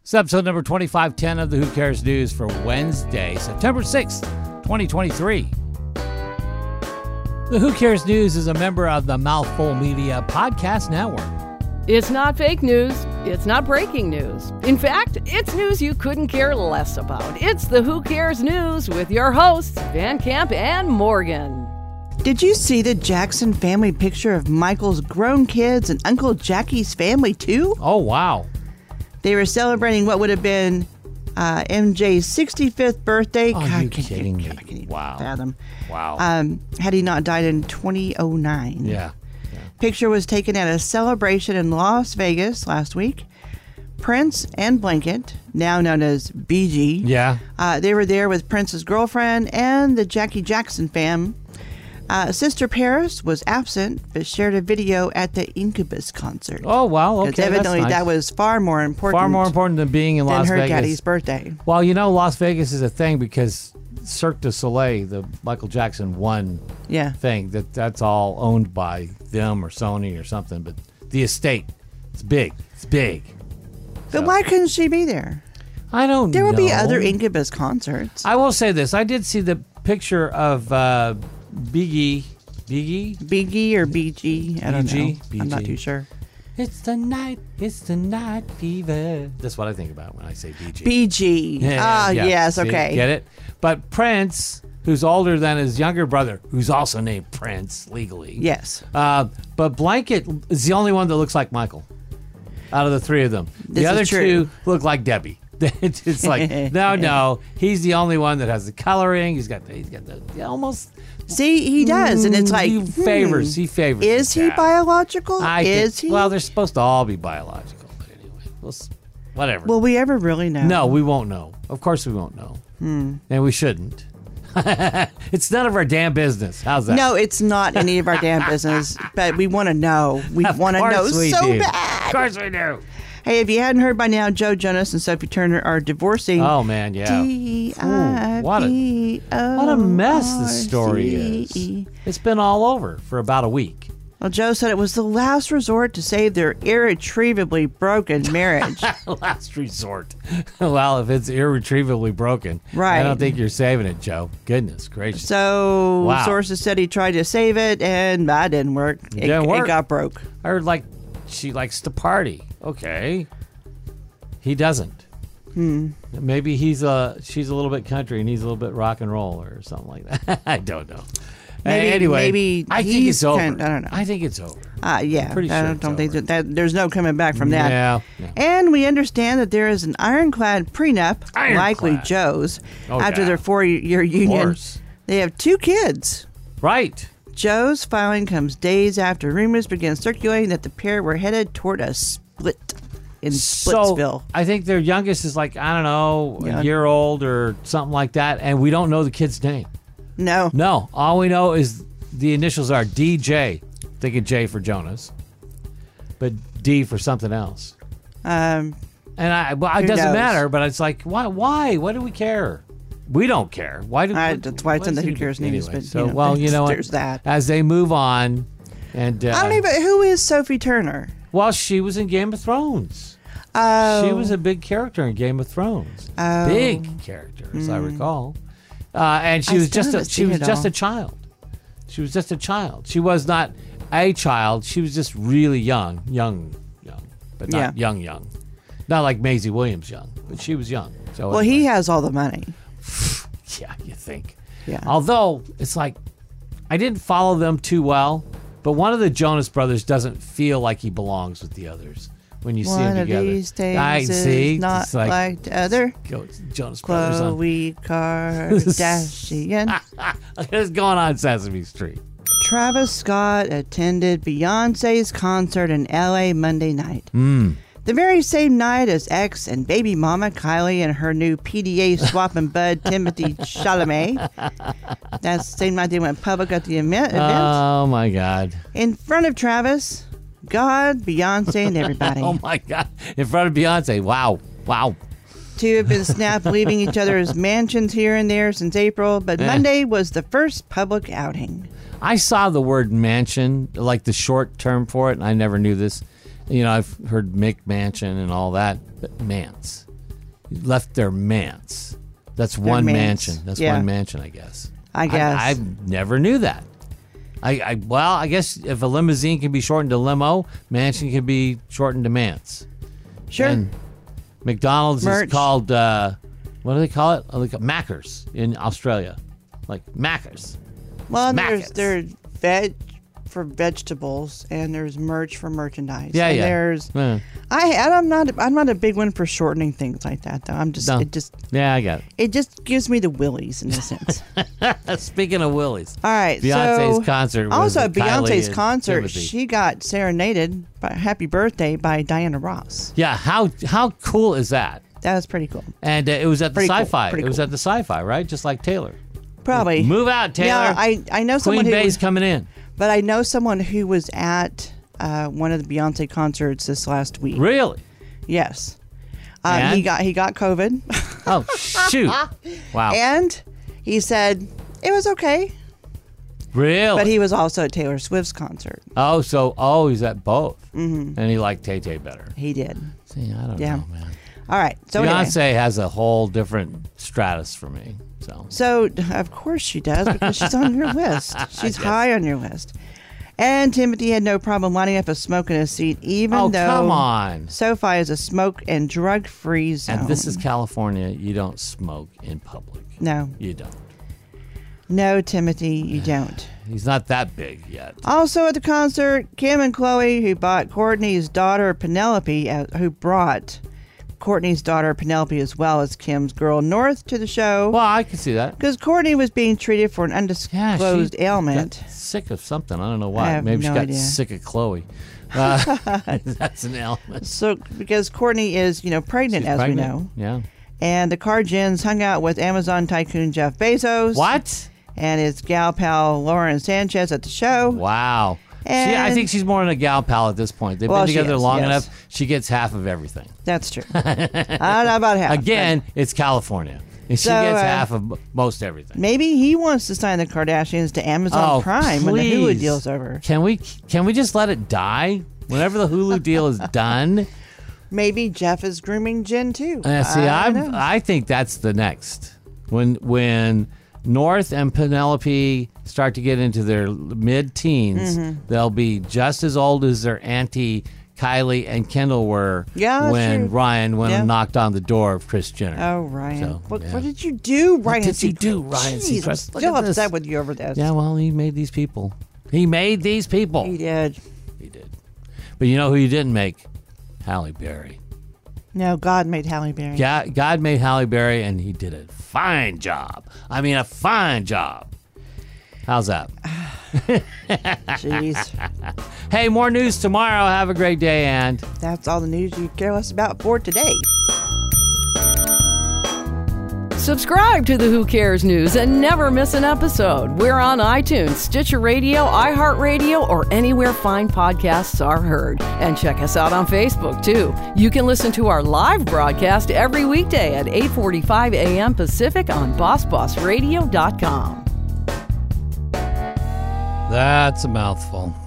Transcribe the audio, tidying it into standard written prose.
It's episode number 2510 of the Who Cares News for Wednesday, September 6th, 2023. The Who Cares News is a member of the Mouthful Media Podcast Network. It's not fake news. It's not breaking news. In fact, it's news you couldn't care less about. It's the Who Cares News with your hosts, Van Camp and Morgan. Did you see the Jackson family picture of Michael's grown kids and Uncle Jackie's family too? Oh, wow. They were celebrating what would have been MJ's 65th birthday. Oh, God, you kidding me? I can't even Wow. fathom. Wow. Had he not died in 2009. Yeah. Picture was taken at a celebration in Las Vegas last week. Prince and Blanket, now known as BG, Yeah. they were there with Prince's girlfriend and the Jackie Jackson fam. Sister Paris was absent, but shared a video at the Incubus concert. Oh, wow. Okay. Because evidently that's nice. that was far more important. Far more important than being in than Las her Vegas. daddy's birthday. Well, you know, Las Vegas is a thing because Cirque du Soleil, the Michael Jackson one Yeah. thing, that's all owned by them or Sony or something. But the estate, it's big. It's big. But So- why couldn't she be there? I don't know. There will be other Incubus concerts. I will say this. I did see the picture of Biggie. BG or BG? I don't know. BG? I'm not BG. too sure. It's the night fever. That's what I think about when I say BG. BG. Ah, Yeah. yes, See, okay. Get it? But Prince, who's older than his younger brother, who's also named Prince legally. Yes. But Blanket is the only one that looks like Michael out of the three of them. This The other is true. two look like Debbie. It's like, no. He's the only one that has the coloring. He's got the almost. See, he does, and it's like He favors. He favors. Is his he dad. biological? Is he? Well, they're supposed to all be biological. But anyway, whatever. Will we ever really know? No, we won't know. Of course we won't know. And we shouldn't. It's none of our damn business. How's that? No, it's not any of our damn business, but we want to know. We Of want to know course we so do. bad. Of course we do. Hey, if you hadn't heard by now, Joe Jonas and Sophie Turner are divorcing. Oh, man, yeah. Ooh, what a mess this story is. It's been all over for about a week. Well, Joe said it was the last resort to save their irretrievably broken marriage. Last resort. Well, if it's irretrievably broken, Right. I don't think you're saving it, Joe. Goodness gracious. So Wow. sources said he tried to save it, and that didn't work. Didn't work. It got broke. I heard, she likes to party. Okay. He doesn't. Maybe she's a little bit country and he's a little bit rock and roll or something like that. I don't know. Anyway, I think it's over. I don't know. I think it's over. Yeah, Pretty I sure don't it's think over. that there's no coming back from that. Yeah. And we understand that there is an ironclad prenup, Ironclad. likely Joe's, Oh, after yeah. their 4-year union. course. They have 2 kids. Right. Joe's filing comes days after rumors began circulating that the pair were headed toward a split in Splitsville. So I think their youngest is I don't know, Yeah. a year old or something like that, and we don't know the kid's name. No. No, all we know is the initials are DJ. Think of J for Jonas, but D for something else. Um, And it Who doesn't knows? matter, but it's like, why? Why do we care? We don't care. Why do? that's why it's in the Who Cares News, Anyway, but, so what, what? there's that. As they move on, and I don't even. Who is Sophie Turner? well, she was in Game of Thrones. Oh, She was a big character in Game of Thrones. Oh. Big character, as I recall. And she I was still just haven't she seen was it just all. a child. She was just a child. She was not a child. She was just really young, but not young. Not like Maisie Williams young, but she was young. So Well, anyway. he has all the money. Yeah, you think. Yeah. Although it's like I didn't follow them too well, but one of the Jonas brothers doesn't feel like he belongs with the others when you see them One of together. these days I is see. not It's like the other. Jonas brothers on. Khloe Kardashian. It's going on Sesame Street. Travis Scott attended Beyonce's concert in L.A. Monday night. The very same night as ex and baby mama Kylie and her new PDA swapping bud Timothy Chalamet. That's the same night they went public at the event. Oh my God. In front of Travis, God, Beyonce, and everybody. Oh my God. In front of Beyonce. Wow. Two have been snapped leaving each other's mansions here and there since April, but Monday was the first public outing. I saw the word mansion, like the short term for it, and I never knew this. You know, I've heard Mick Mansion and all that, but Mance. left their manse. That's one manse. mansion. That's Yeah. one mansion, I guess. I guess. I never knew that. I guess if a limousine can be shortened to limo, mansion can be shortened to manse. Sure. And McDonald's Merch. is called, what do they call it? Like Maccers in Australia. Like Maccers. Well, Smack there's veg for vegetables, and there's merch for merchandise. Yeah, and yeah. There's Yeah. I'm not a big one for shortening things like that, though. No. I got It just gives me the willies in a sense. it. Speaking of Willies. All right. Beyonce's so, concert was Also, at Kylie Beyonce's and concert, Timothy. she got serenaded by Happy Birthday by Diana Ross. Yeah, how cool is that? That was pretty cool. And it was at the Pretty cool, Sci-Fi. pretty It was cool. at the Sci-Fi, right? Just like Taylor. Probably. Move out, Taylor. Yeah, I know someone Queen who Bey's coming in. but I know someone who was at one of the Beyonce concerts this last week. Really? Yes. And? He got COVID. Oh, shoot. Wow. And he said it was okay. Really? But he was also at Taylor Swift's concert. He's at both. Mm-hmm. And he liked Tay-Tay better. He did. See, I don't Yeah. know, man. All right. So Beyonce anyway. has a whole different stratus for me. So of course she does because she's on your list. She's high on your list. And Timothy had no problem lining up a smoke in his seat, even though come on. SoFi is a smoke and drug-free zone. And this is California. You don't smoke in public. No. You don't. No, Timothy, you don't. He's not that big yet. Also at the concert, Kim and Chloe, who brought Courtney's daughter Penelope as well as Kim's girl North to the show. Well, I can see that. Because Courtney was being treated for an Yeah, undisclosed ailment. got sick of something. I don't know I why. have Maybe she no got idea. sick of Chloe. That's an ailment. So, because Courtney is, pregnant, She's as pregnant. we know. Yeah. And the Kardashians hung out with Amazon tycoon Jeff Bezos. What? And his gal pal Lauren Sanchez at the show. Wow. I And- think she's more than a gal pal at this point. They've Well, been she together is, long yes. enough. She gets half of everything. That's true. I don't know about half. Again, it's California. And she So, gets half of most everything. Maybe he wants to sign the Kardashians to Amazon Prime when the Hulu please. deal's over. Can we just let it die? Whenever the Hulu deal is done. Maybe Jeff is grooming Jen too. I think that's the next. When North and Penelope start to get into their mid-teens, Mm-hmm. they'll be just as old as their auntie Kylie and Kendall were Yeah, that's when true. Ryan went Yeah. and knocked on the door of Kris Jenner. Oh, Ryan. So, what yeah. did you do, Ryan? did you do, Ryan Jeez, I'm Seacrest? Look still at this. upset with you over this. Yeah, well, he made these people. He made these people. He did. He did. But you know who he didn't make? Halle Berry. No, God made Halle Berry. God made Halle Berry, and he did a fine job. I mean, a fine job. How's that? Jeez. Hey, more news tomorrow. Have a great day, and That's all the news you care less about for today. Subscribe to the Who Cares News and never miss an episode. We're on iTunes, Stitcher Radio, iHeartRadio, or anywhere fine podcasts are heard. And check us out on Facebook, too. You can listen to our live broadcast every weekday at 8:45 a.m. Pacific on BossBossRadio.com. that's a mouthful.